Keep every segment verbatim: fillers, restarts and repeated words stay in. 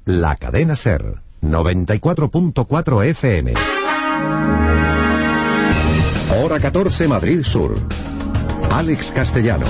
La cadena SER, noventa y cuatro punto cuatro F M. Hora catorce, Madrid Sur. Alex Castellano.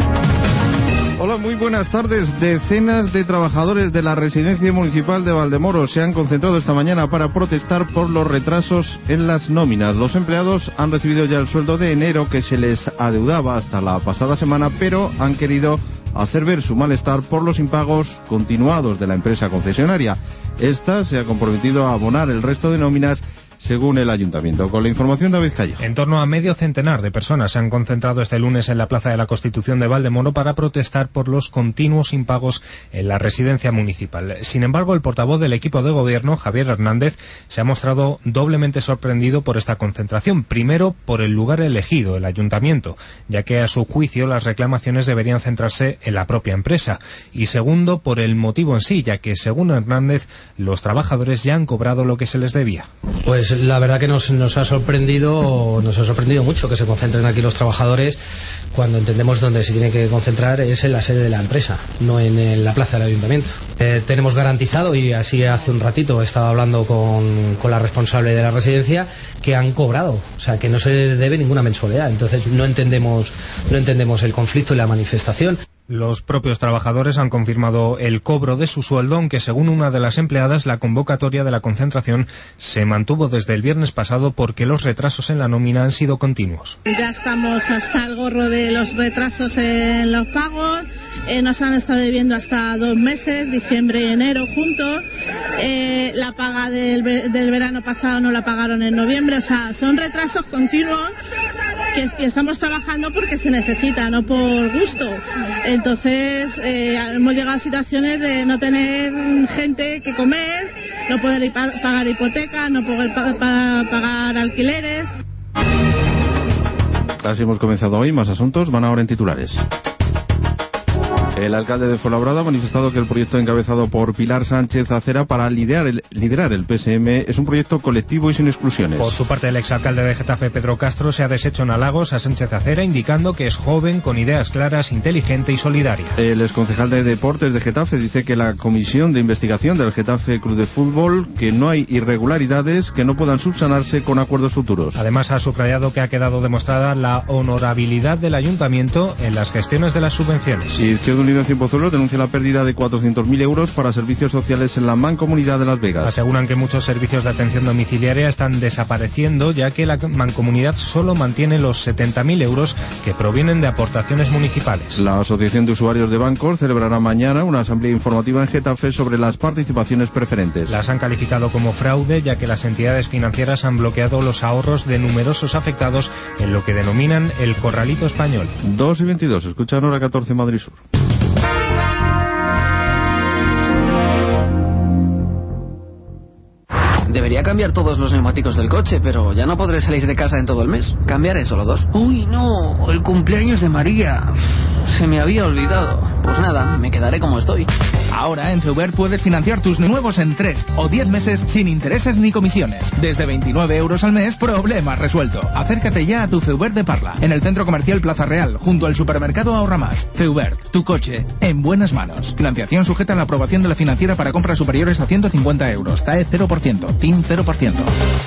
Hola, muy buenas tardes. Decenas de trabajadores de la Residencia Municipal de Valdemoro se han concentrado esta mañana para protestar por los retrasos en las nóminas. Los empleados han recibido ya el sueldo de enero que se les adeudaba hasta la pasada semana, pero han querido hacer ver su malestar por los impagos continuados de la empresa concesionaria. Esta se ha comprometido a abonar el resto de nóminas según el Ayuntamiento. Con la información, David Callejo. En torno a medio centenar de personas se han concentrado este lunes en la Plaza de la Constitución de Valdemoro para protestar por los continuos impagos en la residencia municipal. Sin embargo, el portavoz del equipo de gobierno, Javier Hernández, se ha mostrado doblemente sorprendido por esta concentración. Primero, por el lugar elegido, el Ayuntamiento, ya que a su juicio las reclamaciones deberían centrarse en la propia empresa. Y segundo, por el motivo en sí, ya que, según Hernández, los trabajadores ya han cobrado lo que se les debía. Pues la verdad que nos, nos ha sorprendido nos ha sorprendido mucho que se concentren aquí los trabajadores cuando entendemos donde se tiene que concentrar es en la sede de la empresa, no en, en la plaza del Ayuntamiento. Eh, tenemos garantizado, y así hace un ratito he estado hablando con, con la responsable de la residencia, que han cobrado, o sea que no se debe ninguna mensualidad. Entonces no entendemos no entendemos el conflicto y la manifestación. Los propios trabajadores han confirmado el cobro de su sueldo, aunque según una de las empleadas, la convocatoria de la concentración se mantuvo desde el viernes pasado porque los retrasos en la nómina han sido continuos. Ya estamos hasta el gorro de los retrasos en los pagos, eh, nos han estado debiendo hasta dos meses, diciembre y enero juntos, eh, la paga del, del verano pasado no la pagaron en noviembre, o sea, son retrasos continuos que, que estamos trabajando porque se necesita, no por gusto. Entonces eh, hemos llegado a situaciones de no tener gente que comer, no poder pagar hipotecas, no poder pa pa pagar alquileres. Así hemos comenzado hoy. Más asuntos van ahora en titulares. El alcalde de Fuenlabrada ha manifestado que el proyecto encabezado por Pilar Sánchez Acera para liderar el, liderar el P S M es un proyecto colectivo y sin exclusiones. Por su parte, el exalcalde de Getafe, Pedro Castro, se ha deshecho en halagos a Sánchez Acera, indicando que es joven, con ideas claras, inteligente y solidaria. El exconcejal de Deportes de Getafe dice que la comisión de investigación del Getafe Club de Fútbol, que no hay irregularidades que no puedan subsanarse con acuerdos futuros. Además, ha subrayado que ha quedado demostrada la honorabilidad del ayuntamiento en las gestiones de las subvenciones. Y Izquierda Unida en Cienpozuelos denuncia la pérdida de cuatrocientos mil euros para servicios sociales en la Mancomunidad de Las Vegas. Aseguran que muchos servicios de atención domiciliaria están desapareciendo, ya que la Mancomunidad solo mantiene los setenta mil euros que provienen de aportaciones municipales. La Asociación de Usuarios de Bancos celebrará mañana una asamblea informativa en Getafe sobre las participaciones preferentes. Las han calificado como fraude, ya que las entidades financieras han bloqueado los ahorros de numerosos afectados en lo que denominan el corralito español. dos y veintidós, escuchan Hora catorce, Madrid Sur. Debería cambiar todos los neumáticos del coche, pero ya no podré salir de casa en todo el mes. Cambiaré solo dos. Uy, no, el cumpleaños de María. Se me había olvidado. Pues nada, me quedaré como estoy. Ahora en Feubert puedes financiar tus nuevos en tres o diez meses sin intereses ni comisiones. Desde veintinueve euros al mes, problema resuelto. Acércate ya a tu Feubert de Parla, en el Centro Comercial Plaza Real, junto al supermercado Ahorra Más. Feubert, tu coche en buenas manos. Financiación sujeta a la aprobación de la financiera para compras superiores a ciento cincuenta euros. T A E cero por ciento. T I N cero por ciento.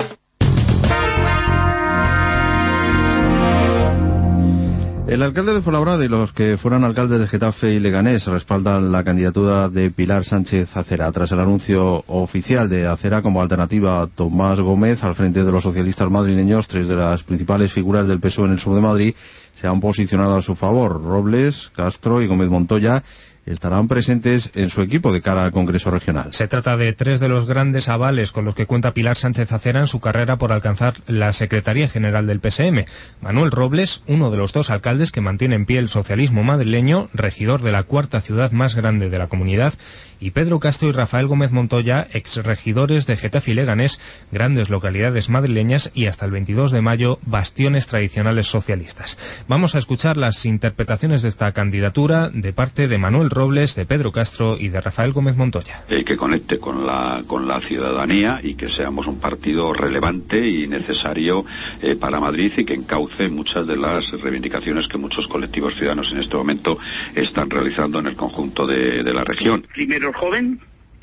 El alcalde de Fuenlabrada y los que fueran alcaldes de Getafe y Leganés respaldan la candidatura de Pilar Sánchez Acera tras el anuncio oficial de Acera como alternativa a Tomás Gómez al frente de los socialistas madrileños. Tres de las principales figuras del P S O E en el sur de Madrid se han posicionado a su favor. Robles, Castro y Gómez Montoya estarán presentes en su equipo de cara al Congreso Regional. Se trata de tres de los grandes avales con los que cuenta Pilar Sánchez Acera en su carrera por alcanzar la Secretaría General del P S M. Manuel Robles, uno de los dos alcaldes que mantiene en pie el socialismo madrileño, regidor de la cuarta ciudad más grande de la comunidad, y Pedro Castro y Rafael Gómez Montoya, exregidores de Getafe y Leganés, grandes localidades madrileñas y hasta el veintidós de mayo, bastiones tradicionales socialistas. Vamos a escuchar las interpretaciones de esta candidatura de parte de Manuel Robles, de Pedro Castro y de Rafael Gómez Montoya. Eh, que conecte con la, con la ciudadanía y que seamos un partido relevante y necesario eh, para Madrid y que encauce muchas de las reivindicaciones que muchos colectivos ciudadanos en este momento están realizando en el conjunto de, de la región. Primero el joven,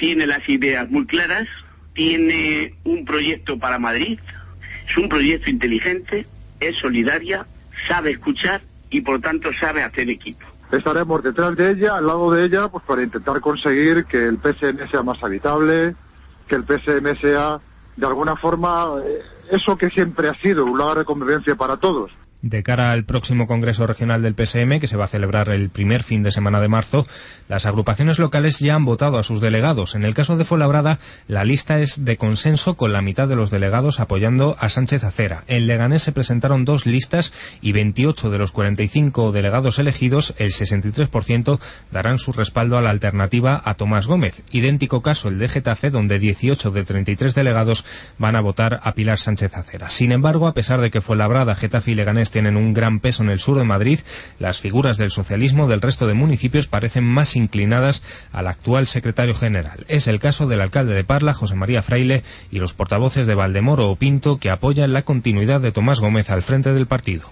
tiene las ideas muy claras, tiene un proyecto para Madrid, es un proyecto inteligente, es solidaria, sabe escuchar y por tanto sabe hacer equipo. Estaremos detrás de ella, al lado de ella, pues para intentar conseguir que el P S M sea más habitable, que el P S M sea, de alguna forma, eso que siempre ha sido, un lugar de convivencia para todos. De cara al próximo Congreso Regional del P S M, que se va a celebrar el primer fin de semana de marzo, las agrupaciones locales ya han votado a sus delegados. En el caso de Fuenlabrada, la lista es de consenso, con la mitad de los delegados apoyando a Sánchez Acera. En Leganés se presentaron dos listas y veintiocho de los cuarenta y cinco delegados elegidos, el sesenta y tres por ciento, darán su respaldo a la alternativa a Tomás Gómez. Idéntico caso el de Getafe, donde dieciocho de treinta y tres delegados van a votar a Pilar Sánchez Acera. Sin embargo, a pesar de que Fuenlabrada, Getafe y Leganés tienen un gran peso en el sur de Madrid, las figuras del socialismo del resto de municipios parecen más inclinadas al actual secretario general. Es el caso del alcalde de Parla, José María Fraile, y los portavoces de Valdemoro o Pinto, que apoyan la continuidad de Tomás Gómez al frente del partido.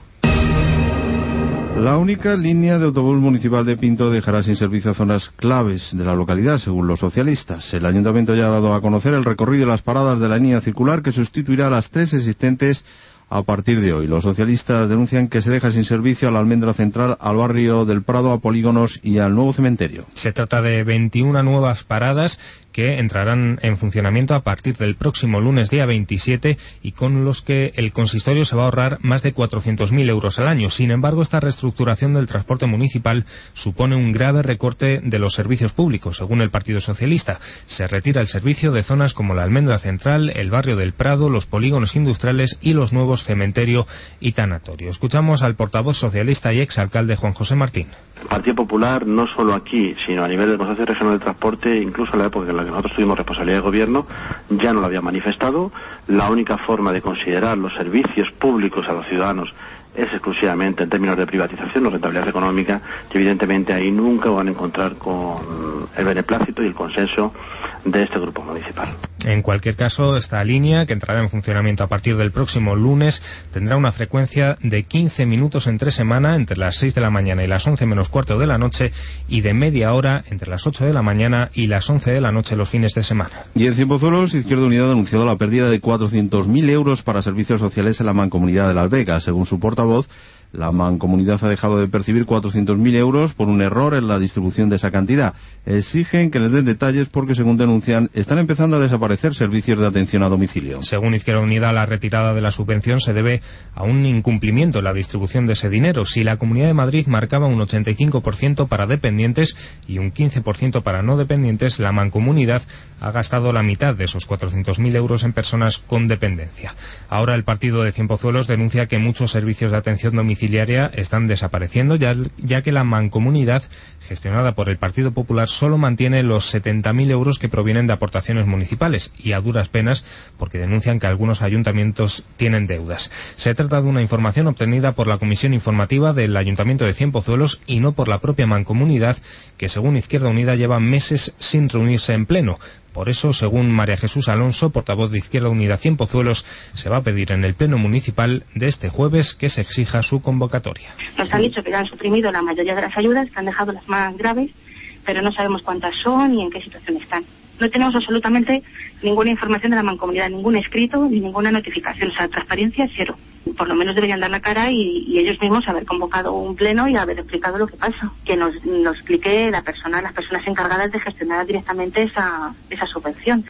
La única línea de autobús municipal de Pinto dejará sin servicio a zonas claves de la localidad, según los socialistas. El ayuntamiento ya ha dado a conocer el recorrido y las paradas de la línea circular, que sustituirá a las tres existentes a partir de hoy. Los socialistas denuncian que se deja sin servicio a la Almendra Central, al barrio del Prado, a Polígonos y al nuevo cementerio. Se trata de veintiuna nuevas paradas que entrarán en funcionamiento a partir del próximo lunes día veintisiete y con los que el consistorio se va a ahorrar más de cuatrocientos mil euros al año. Sin embargo, esta reestructuración del transporte municipal supone un grave recorte de los servicios públicos. Según el Partido Socialista, se retira el servicio de zonas como la Almendra Central, el barrio del Prado, los polígonos industriales y los nuevos cementerio y tanatorio. Escuchamos al portavoz socialista y exalcalde Juan José Martín. El Partido Popular, no solo aquí, sino a nivel del Consejo Regional de Transporte, incluso en la época en la que nosotros tuvimos responsabilidad de gobierno, ya no lo había manifestado. La única forma de considerar los servicios públicos a los ciudadanos es exclusivamente en términos de privatización o rentabilidad económica, y evidentemente ahí nunca van a encontrar con el beneplácito y el consenso de este grupo municipal. En cualquier caso, esta línea, que entrará en funcionamiento a partir del próximo lunes, tendrá una frecuencia de quince minutos entre semana, entre las seis de la mañana y las once menos cuarto de la noche, y de media hora entre las ocho de la mañana y las once de la noche los fines de semana. Y en Cienpozuelos, Izquierda Unida ha anunciado la pérdida de cuatrocientos mil euros para servicios sociales en la Mancomunidad de Las Vegas. Según su portavoz, la Mancomunidad ha dejado de percibir cuatrocientos mil euros por un error en la distribución de esa cantidad. Exigen que les den detalles porque, según denuncian, están empezando a desaparecer servicios de atención a domicilio. Según Izquierda Unida, la retirada de la subvención se debe a un incumplimiento en la distribución de ese dinero. Si la Comunidad de Madrid marcaba un ochenta y cinco por ciento para dependientes y un quince por ciento para no dependientes, la Mancomunidad ha gastado la mitad de esos cuatrocientos mil euros en personas con dependencia. Ahora el partido de Cienpozuelos denuncia que muchos servicios de atención domiciliaria están desapareciendo, ya, ya que la Mancomunidad, gestionada por el Partido Popular, solo mantiene los setenta mil euros que provienen de aportaciones municipales, y a duras penas, porque denuncian que algunos ayuntamientos tienen deudas. Se trata de una información obtenida por la Comisión Informativa del Ayuntamiento de Cienpozuelos y no por la propia Mancomunidad, que según Izquierda Unida lleva meses sin reunirse en pleno. Por eso, según María Jesús Alonso, portavoz de Izquierda Unida Cienpozuelos, se va a pedir en el Pleno Municipal de este jueves que se exija su convocatoria. Nos han dicho que ya han suprimido la mayoría de las ayudas, que han dejado las más graves, pero no sabemos cuántas son ni en qué situación están. No tenemos absolutamente ninguna información de la Mancomunidad, ningún escrito ni ninguna notificación. O sea, transparencia cero. Por lo menos deberían dar la cara y, y ellos mismos haber convocado un pleno y haber explicado lo que pasa. Que nos, nos explique la persona, las personas encargadas de gestionar directamente esa, esa subvención.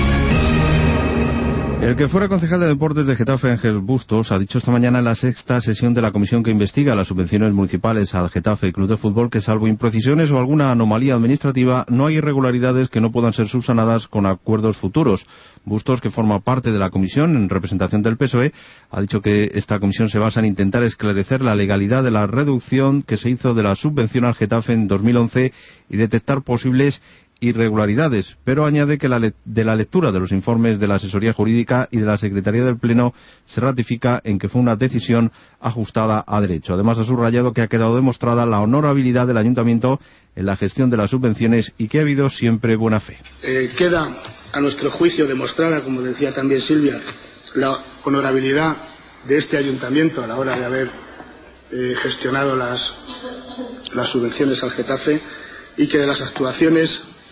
El que fuera concejal de Deportes de Getafe, Ángel Bustos, ha dicho esta mañana en la sexta sesión de la comisión que investiga las subvenciones municipales al Getafe Club de Fútbol que, salvo imprecisiones o alguna anomalía administrativa, no hay irregularidades que no puedan ser subsanadas con acuerdos futuros. Bustos, que forma parte de la comisión en representación del P S O E, ha dicho que esta comisión se basa en intentar esclarecer la legalidad de la reducción que se hizo de la subvención al Getafe en dos mil once y detectar posibles irregularidades, pero añade que la de la lectura de los informes de la asesoría jurídica y de la Secretaría del Pleno se ratifica en que fue una decisión ajustada a derecho. Además, ha subrayado que ha quedado demostrada la honorabilidad del Ayuntamiento en la gestión de las subvenciones y que ha habido siempre buena fe. Eh, queda, a nuestro juicio, demostrada, como decía también Silvia, la honorabilidad de este Ayuntamiento a la hora de haber eh, gestionado las, las subvenciones al Getafe, y que de las actuaciones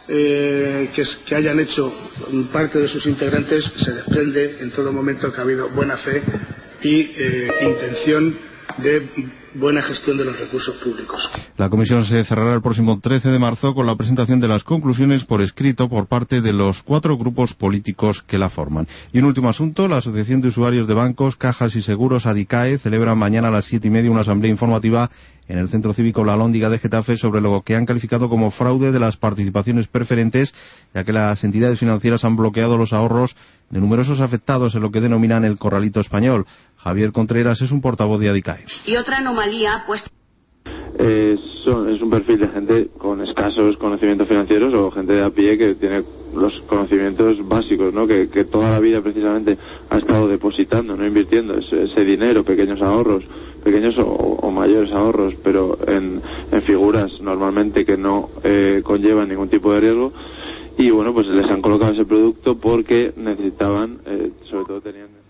eh, que, que hayan hecho parte de sus integrantes, se desprende en todo momento que ha habido buena fe y eh, intención de buena gestión de los recursos públicos. La comisión se cerrará el próximo trece de marzo con la presentación de las conclusiones por escrito por parte de los cuatro grupos políticos que la forman. Y un último asunto, la Asociación de Usuarios de Bancos, Cajas y Seguros, ADICAE, celebra mañana a las siete y media una asamblea informativa en el Centro Cívico La Alhóndiga de Getafe sobre lo que han calificado como fraude de las participaciones preferentes, ya que las entidades financieras han bloqueado los ahorros de numerosos afectados en lo que denominan el corralito español. Javier Contreras es un portavoz de ADICAE. Y otra anomalía, pues... Eh, son, es un perfil de gente con escasos conocimientos financieros o gente de a pie que tiene los conocimientos básicos, ¿no? Que, que toda la vida precisamente ha estado depositando, no invirtiendo ese, ese dinero, pequeños ahorros, pequeños o, o mayores ahorros, pero en, en figuras normalmente que no eh, conllevan ningún tipo de riesgo. Y bueno, pues les han colocado ese producto porque necesitaban, eh, sobre todo tenían